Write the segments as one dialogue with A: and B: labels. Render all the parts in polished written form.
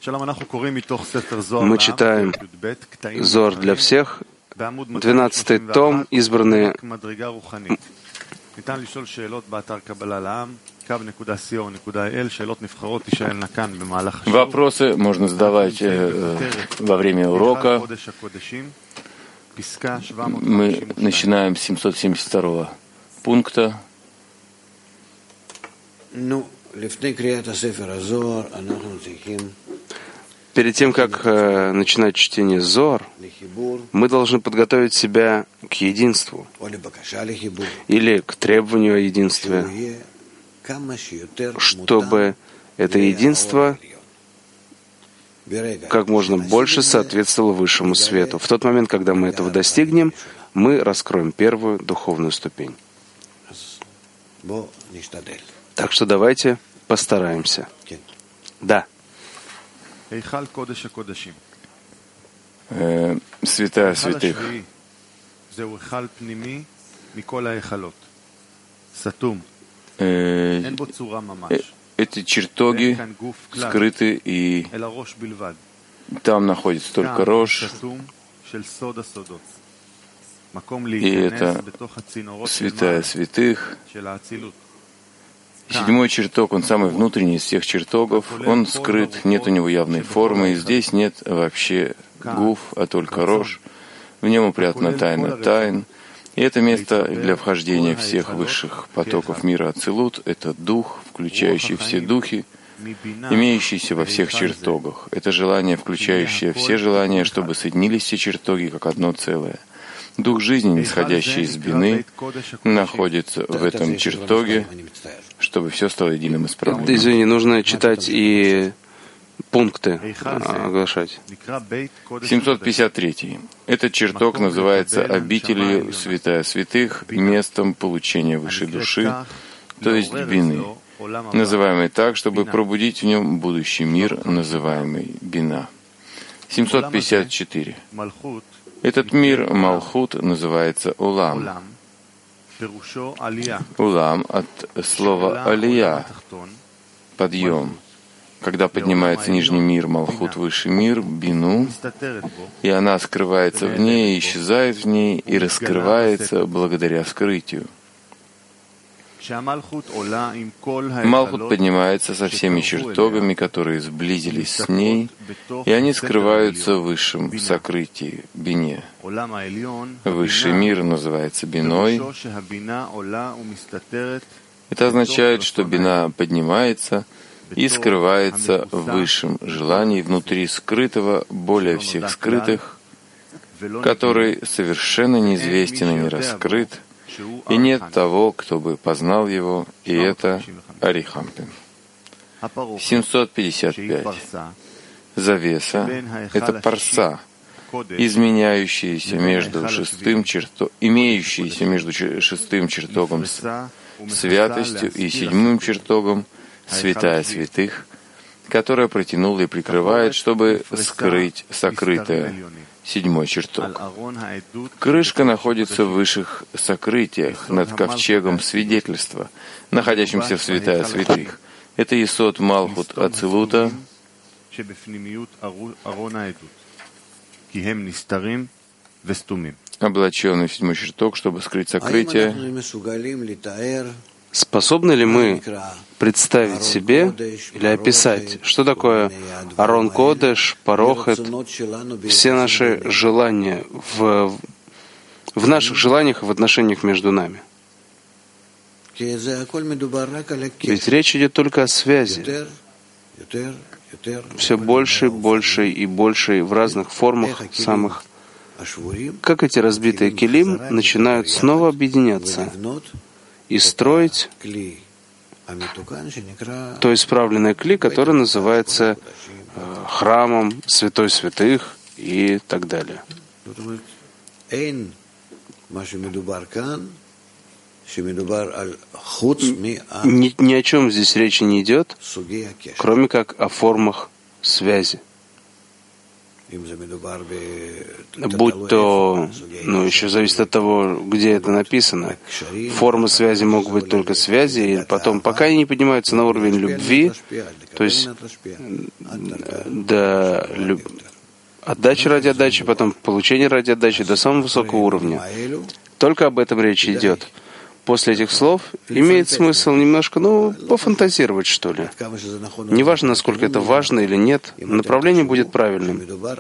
A: Мы читаем Зоар для всех, 12-й том, избранные.
B: Вопросы можно задавать во время урока. Мы начинаем с 772 пункта.
A: Перед тем, как начинать чтение Зоар, мы должны подготовить себя к единству или к требованию о единстве, чтобы это единство как можно больше соответствовало высшему свету. В тот момент, когда мы этого достигнем, мы раскроем первую духовную ступень. Так что давайте постараемся. Да.
B: Святая святых. Эти чертоги скрыты, и там находится только рожь, и это святая святых. Седьмой чертог, он самый внутренний из всех чертогов, он скрыт, нет у него явной формы, и здесь нет вообще гуф, а только рожь. В нем упрятана тайна тайн. И это место для вхождения всех высших потоков мира Ацилут, это дух, включающий все духи, имеющийся во всех чертогах. Это желание, включающее все желания, чтобы соединились все чертоги как одно целое. Дух жизни, нисходящий из бины, находится в этом чертоге, чтобы все стало единым исправлением.
A: Извини, нужно читать и пункты оглашать.
B: 753. Этот чертог называется обителью святая святых, местом получения высшей души, то есть бины, называемый так, чтобы пробудить в нем будущий мир, называемый бина. 754. Этот мир, Малхут, называется Улам. Улам от слова Алия, подъем. Когда поднимается нижний мир, Малхут, высший мир, Бину, и она скрывается в ней, исчезает в ней и раскрывается благодаря скрытию. Малхут поднимается со всеми чертогами, которые сблизились с ней, и они скрываются в высшем сокрытии, бине. Высший мир называется биной. Это означает, что бина поднимается и скрывается в высшем желании внутри скрытого, более всех скрытых, который совершенно неизвестен и не раскрыт, и нет того, кто бы познал его, и это Арихампин. 755. Завеса — это парса, имеющаяся между шестым чертогом святостью и седьмым чертогом святая святых, которая протянула и прикрывает, чтобы скрыть сокрытое. Седьмой чертог. Крышка находится в высших сокрытиях над ковчегом свидетельства, находящимся в святая святых. Это Есод Малхут Ацилута, облаченный в седьмой чертог, чтобы скрыть сокрытие.
A: Способны ли мы представить себе или описать, что такое Арон Кодеш, Парохет, все наши желания в наших желаниях и в отношениях между нами? Ведь речь идет только о связи. Все больше, больше и больше в разных формах самых. Как эти разбитые килим начинают снова объединяться и строить то исправленное кли, которое называется храмом святой святых и так далее. Ни о чем здесь речи не идет, кроме как о формах связи. будь то, еще зависит от того, где это написано. Формы связи могут быть только связи, и потом, пока они не поднимаются на уровень любви, то есть до отдачи ради отдачи, потом получение ради отдачи до самого высокого уровня. Только об этом речь идет. После этих слов имеет смысл немножко, пофантазировать, что ли. Неважно, насколько это важно или нет, направление будет правильным.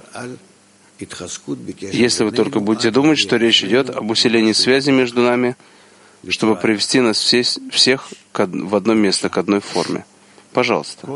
A: Если вы только будете думать, что речь идет об усилении связи между нами, чтобы привести нас всех в одно место, к одной форме. Пожалуйста.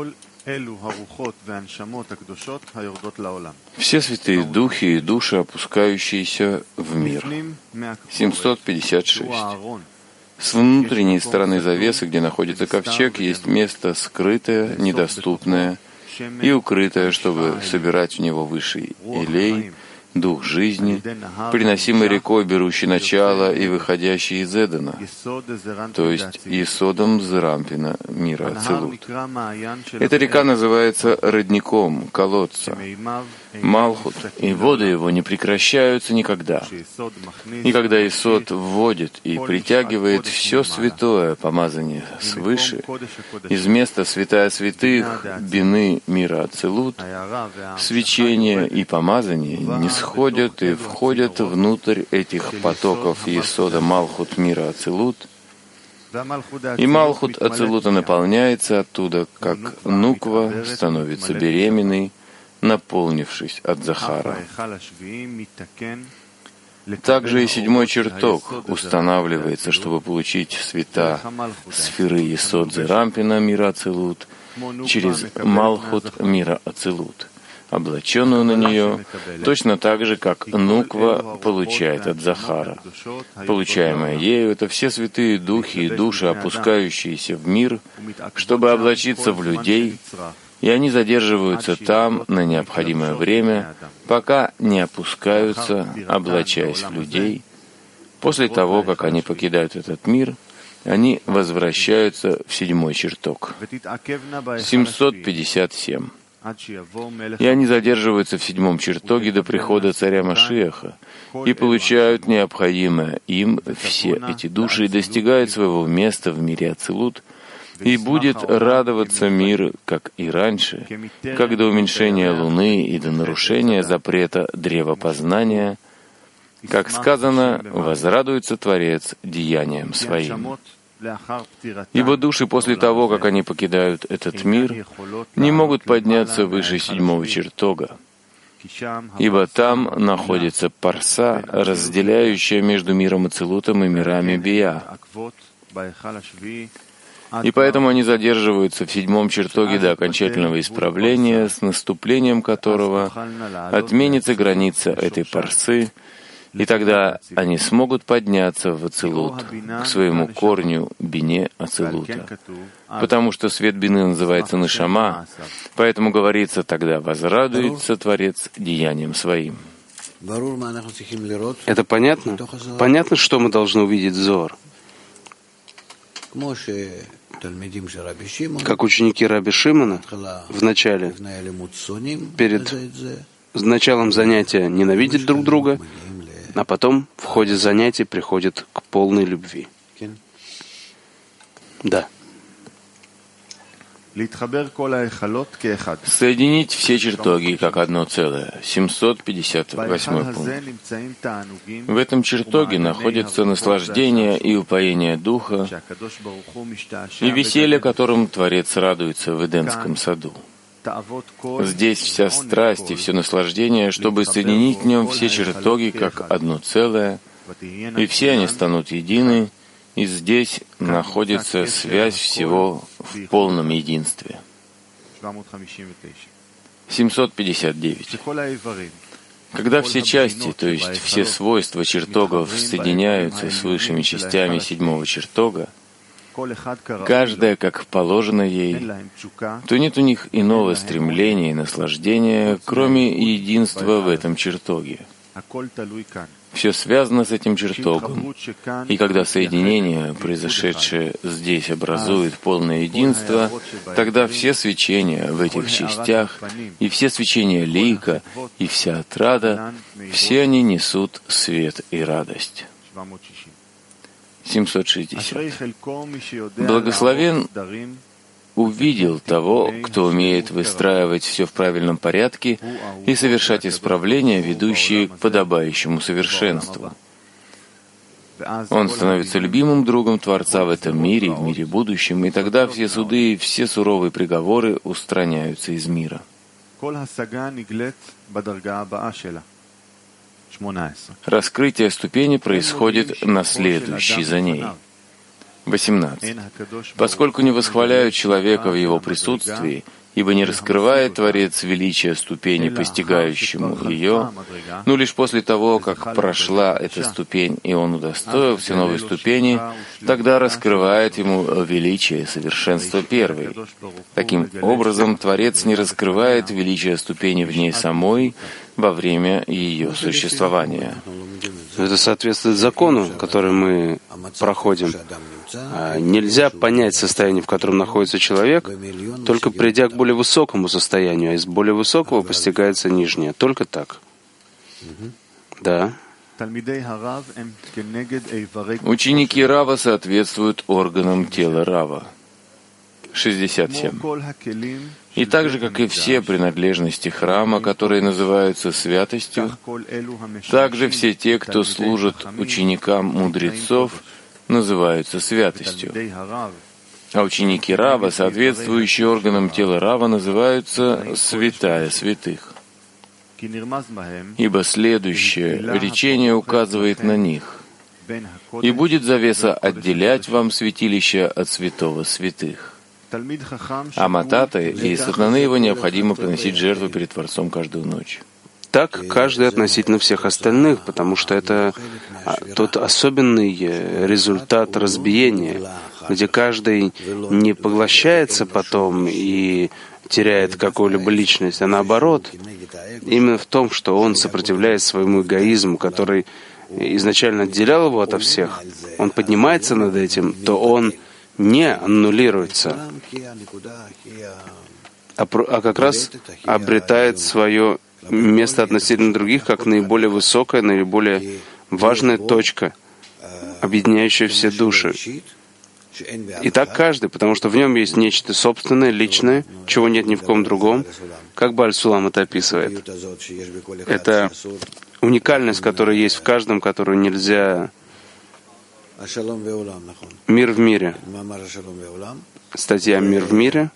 B: Все святые духи и души, опускающиеся в мир. 756. С внутренней стороны завесы, где находится ковчег, есть место скрытое, недоступное и укрытое, чтобы собирать в него высший елей, дух жизни, приносимый рекой, берущий начало и выходящий из Эдена, то есть Есодом Зерампина, мира Ацилут. Эта река называется родником, колодца, Малхут, и воды его не прекращаются никогда. И когда Есод вводит и притягивает все святое помазание свыше, из места святая святых, бины мира Ацилут, свечение и помазание не сходят и входят внутрь этих потоков Есода Малхут мира Ацилут, и Малхут Ацилута наполняется оттуда, как нуква становится беременной, наполнившись от Захара. Также и седьмой чертог устанавливается, чтобы получить света сферы Есод Зерампина мира Ацилут через Малхут мира Ацилут, облаченную на нее, точно так же, как нуква получает от Захара. Получаемое ею — это все святые духи и души, опускающиеся в мир, чтобы облачиться в людей, и они задерживаются там на необходимое время, пока не опускаются, облачаясь в людей. После того, как они покидают этот мир, они возвращаются в седьмой чертог. 757. И они задерживаются в седьмом чертоге до прихода царя Машиаха и получают необходимое им все эти души и достигают своего места в мире Ацилут, и будет радоваться мир, как и раньше, как до уменьшения Луны и до нарушения запрета древа познания, как сказано, возрадуется Творец деянием своим. Ибо души после того, как они покидают этот мир, не могут подняться выше седьмого чертога, ибо там находится парса, разделяющая между миром Ацилутом и мирами Бия. И поэтому они задерживаются в седьмом чертоге до окончательного исправления, с наступлением которого отменится граница этой парсы, и тогда они смогут подняться в Ацилут, к своему корню бине Ацилута. Потому что свет бины называется Нешама, поэтому говорится тогда «возрадуется Творец деянием своим».
A: Это понятно? Понятно, что мы должны увидеть в Зоар? Как ученики Раби Шимона в начале, перед началом занятия ненавидят друг друга, а потом в ходе занятий приходят к полной любви. Да.
B: Соединить все чертоги как одно целое. 758 пункт. В этом чертоге находится наслаждение и упоение духа и веселье, которым Творец радуется в Эдемском саду. Здесь вся страсть и все наслаждение, чтобы соединить в нем все чертоги как одно целое, и все они станут едины, и здесь находится связь всего в полном единстве. 759. Когда все части, то есть все свойства чертогов, соединяются с высшими частями седьмого чертога, каждая как положено ей, то нет у них иного стремления и наслаждения, кроме единства в этом чертоге. Все связано с этим чертогом. И когда соединение, произошедшее здесь, образует полное единство, тогда все свечения в этих частях, и все свечения лика, и вся отрада, все они несут свет и радость. 760. Благословен увидел того, кто умеет выстраивать все в правильном порядке и совершать исправления, ведущие к подобающему совершенству. Он становится любимым другом Творца в этом мире, в мире будущем, и тогда все суды и все суровые приговоры устраняются из мира. Раскрытие ступени происходит на следующей за ней. 18. Поскольку не восхваляют человека в его присутствии, ибо не раскрывает Творец величия ступени, постигающему ее, но лишь после того, как прошла эта ступень, и он удостоился новой ступени, тогда раскрывает ему величие совершенства первой. Таким образом, Творец не раскрывает величие ступени в ней самой во время ее существования.
A: Это соответствует закону, который мы проходим. Нельзя понять состояние, в котором находится человек, только придя к более высокому состоянию, а из более высокого постигается нижнее. Только так. Да.
B: Ученики Рава соответствуют органам тела Рава. 67. И так же, как и все принадлежности храма, которые называются святостью, также все те, кто служат ученикам мудрецов, называются святостью. А ученики Рава, соответствующие органам тела Рава, называются святая святых. Ибо следующее речение указывает на них. «И будет завеса отделять вам святилище от святого святых». А Мататы и сатаны его необходимо приносить жертву перед Творцом каждую ночь.
A: Так каждый относительно всех остальных, потому что это тот особенный результат разбиения, где каждый не поглощается потом и теряет какую-либо личность, а наоборот, именно в том, что он сопротивляется своему эгоизму, который изначально отделял его ото всех, он поднимается над этим, то он не аннулируется, а как раз обретает свое место относительно других как наиболее высокая, наиболее важная точка, объединяющая все души. И так каждый, потому что в нем есть нечто собственное, личное, чего нет ни в ком другом, как Бааль Сулам это описывает. Это уникальность, которая есть в каждом, которую нельзя... Мир в мире. Статья «Мир в мире»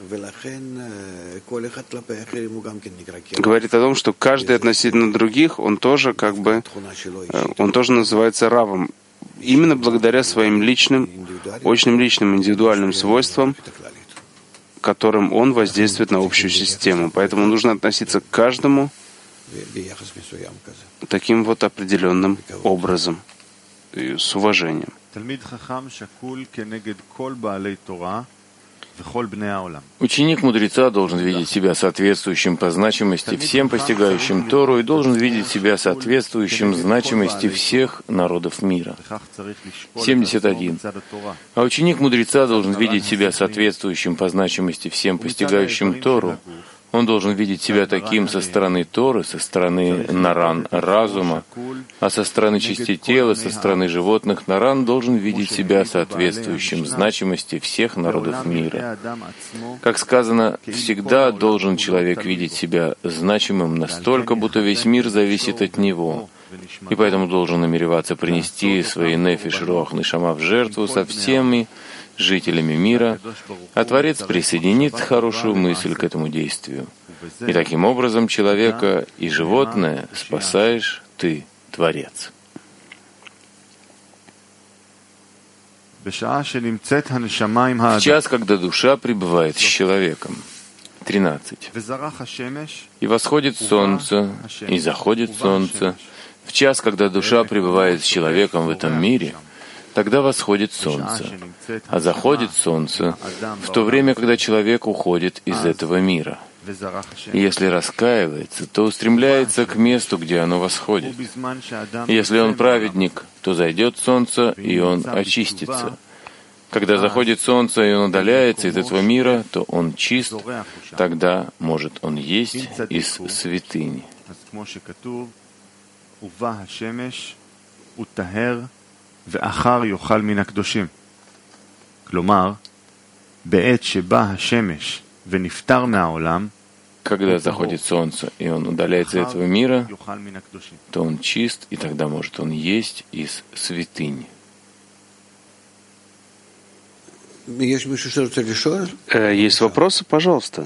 A: говорит о том, что каждый относительно других, он тоже называется равом. Именно благодаря своим личным, очень личным, индивидуальным свойствам, которым он воздействует на общую систему. Поэтому нужно относиться к каждому таким вот определенным образом, и с уважением.
B: Ученик мудреца должен видеть себя соответствующим по значимости всем постигающим Тору и должен видеть себя соответствующим значимости всех народов мира. 71. А ученик мудреца должен видеть себя соответствующим по значимости всем постигающим Тору. Он должен видеть себя таким со стороны Торы, со стороны наран разума, а со стороны частей тела, со стороны животных наран должен видеть себя соответствующим значимости всех народов мира. Как сказано, всегда должен человек видеть себя значимым настолько, будто весь мир зависит от него, и поэтому должен намереваться принести свои нефиш, руах, нешама в жертву со всеми жителями мира, а Творец присоединит хорошую мысль к этому действию. И таким образом человека и животное спасаешь ты, Творец. В час, когда душа пребывает с человеком. 13. И восходит солнце, и заходит солнце. В час, когда душа пребывает с человеком в этом мире, тогда восходит солнце, а заходит солнце в то время, когда человек уходит из этого мира. Если раскаивается, то устремляется к месту, где оно восходит. Если он праведник, то зайдет солнце, и он очистится. Когда заходит солнце, и он удаляется из этого мира, то он чист, тогда может он есть из святыни. Когда заходит солнце, и он удаляется из этого мира, то он чист, и тогда может он есть из святыни.
A: Есть вопросы, пожалуйста?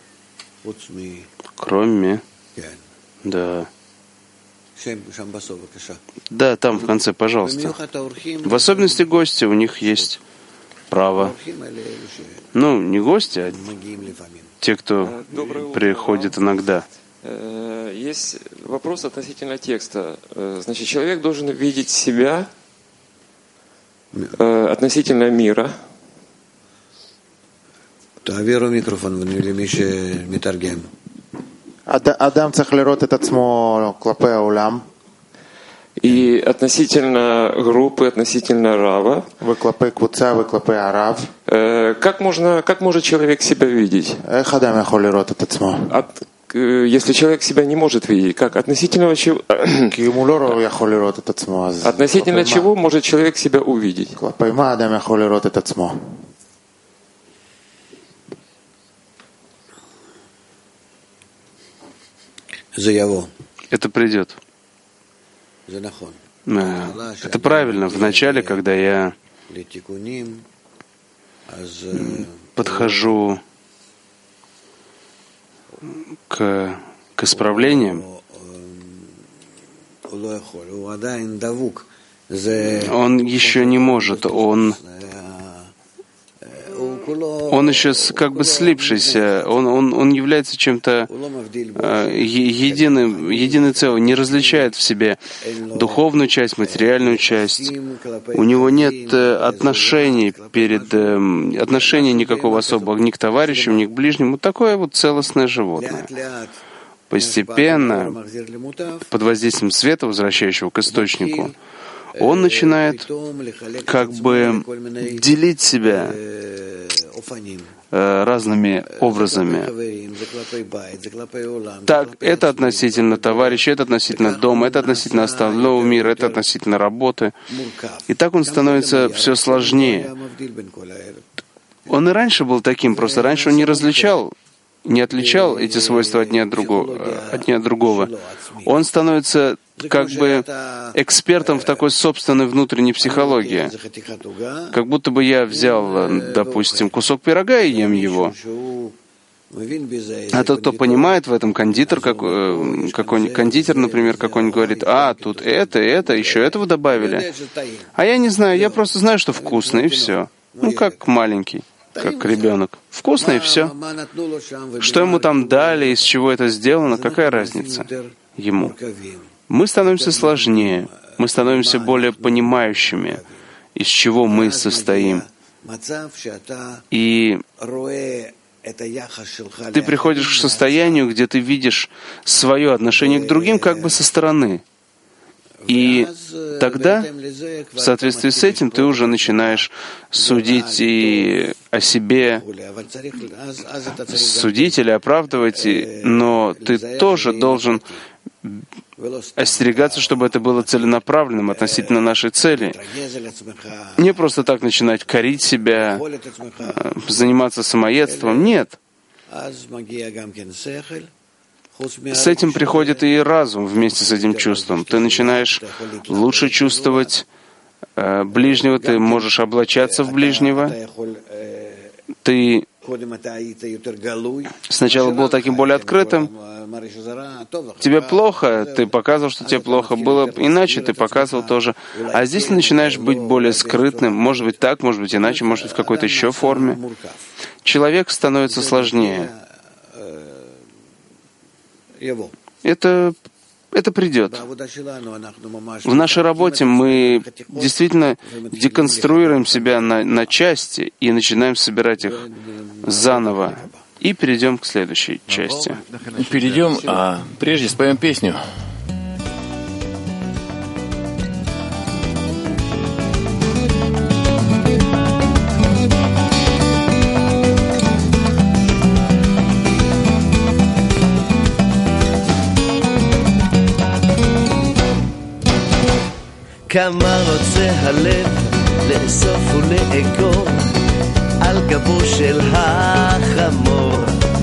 A: Кроме... Да. Да, там в конце, пожалуйста. В особенности гости, у них есть право. Ну, не гости, а те, кто приходит иногда.
C: Есть вопрос относительно текста. Значит, человек должен видеть себя относительно мира. И относительно группы, относительно Рава, как может человек себя видеть? Если человек себя не может видеть, как? Относительно чего? Относительно чего может человек себя увидеть?
A: Это придет. Это правильно. Вначале, когда я подхожу к исправлениям, он еще не может, он еще как бы слипшийся, он является чем-то единый целым, не различает в себе духовную часть, материальную часть. У него нет отношений никакого особого ни к товарищам, ни к ближнему. Такое вот целостное животное. Постепенно, под воздействием света, возвращающего к источнику, он начинает как бы делить себя разными образами. Так, это относительно товарища, это относительно дома, это относительно остального мира, это относительно работы. И так он становится все сложнее. Он и раньше был таким, просто раньше он не отличал эти свойства одни от другого. Он становится как бы экспертом в такой собственной внутренней психологии. Как будто бы я взял, допустим, кусок пирога и ем его. А тот, кто понимает в этом, кондитер, например, какой-нибудь говорит, тут это, еще этого добавили. А я не знаю, я просто знаю, что вкусно, и все. Ну, как маленький, как ребенок. Вкусно, и все. Что ему там дали, из чего это сделано, какая разница ему? Мы становимся сложнее, мы становимся более понимающими, из чего мы состоим. И ты приходишь к состоянию, где ты видишь свое отношение к другим как бы со стороны. И тогда, в соответствии с этим, ты уже начинаешь судить и о себе, судить или оправдывать, но ты тоже должен остерегаться, чтобы это было целенаправленным относительно нашей цели. Не просто так начинать корить себя, заниматься самоедством. Нет. С этим приходит и разум вместе с этим чувством. Ты начинаешь лучше чувствовать ближнего, ты можешь облачаться в ближнего. Ты сначала был таким более открытым. Тебе плохо, ты показывал, что тебе плохо. Было иначе, ты показывал тоже. А здесь ты начинаешь быть более скрытным. Может быть так, может быть иначе, может быть в какой-то еще форме. Человек становится сложнее. Это придет. В нашей работе мы действительно деконструируем себя на части и начинаем собирать их заново. И перейдем к следующей части.
B: Перейдем, а прежде споем песню.
D: כמה רוצה הלב לאסוף ולאגור על גבו של החמור.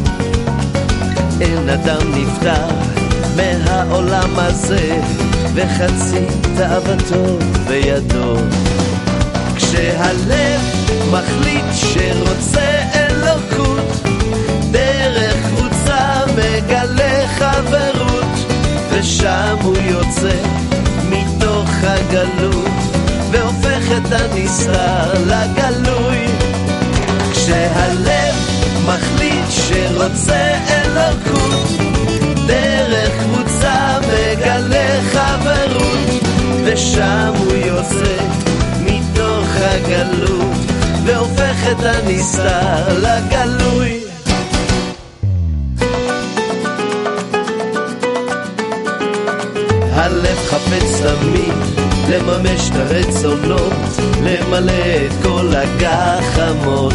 D: אין אדם נפטר מהעולם הזה וחצי תאוותו בידו. כשהלב מחליט שרוצה אלוקות, דרך קבוצה מגלה חברות, ושם הוא יוצא מתוך הגלות והופך את הנסתר לגלוי. כשהלב מחליט שרוצה אלוקות, דרך קבוצה מגלה חברות, ושם הוא יוצא מתוך הגלות והופך את הנסתר לגלוי. הלב חפץ תמיד לממש את הרצונות, למלא את כל הגחמות.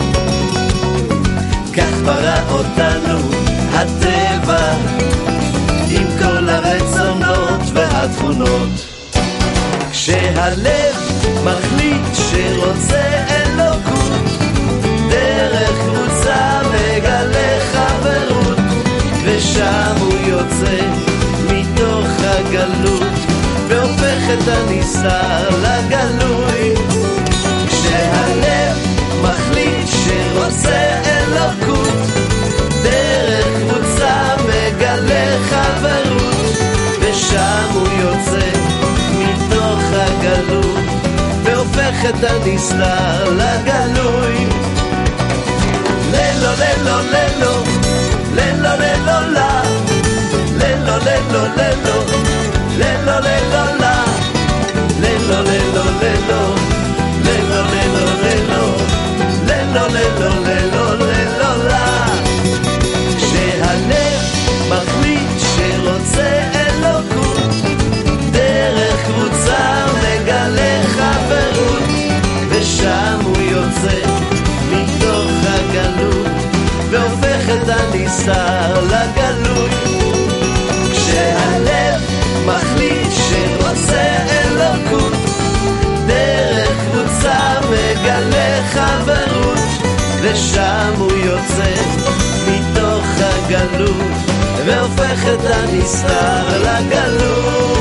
D: כך ברא אותנו הטבע עם כל הרצונות והתכונות. כשהלב מחליט שרוצה אלוקות, דרך קבוצה מגלה חברות, ושם הוא יוצא מתוך הגלות והופך את הנסתר לגלוי. כשהלב מחליט שרוצה אלוקות, דרך קבוצה מגלה חברות, ושם הוא יוצא מתוך הגלות והופך את הנסתר לגלוי. ללו ללו ללו ללו ללו לה, ללו ללו ללו ללו ללו לה, ללו ללו ללו ללו ללו ללו ללו ללו ללו לה. כשהלב מחליט שרוצה אלוקות, דרך קבוצה מגלה חברות, ושם הוא יוצא מתוך הגלות והופך את הנסתר לגלוי. כשהלב מחליט שרוצה אלוקות, דרך קבוצה מגלה חברות, ושם הוא יוצא מתוך הגלות והופך את הנסתר לגלות.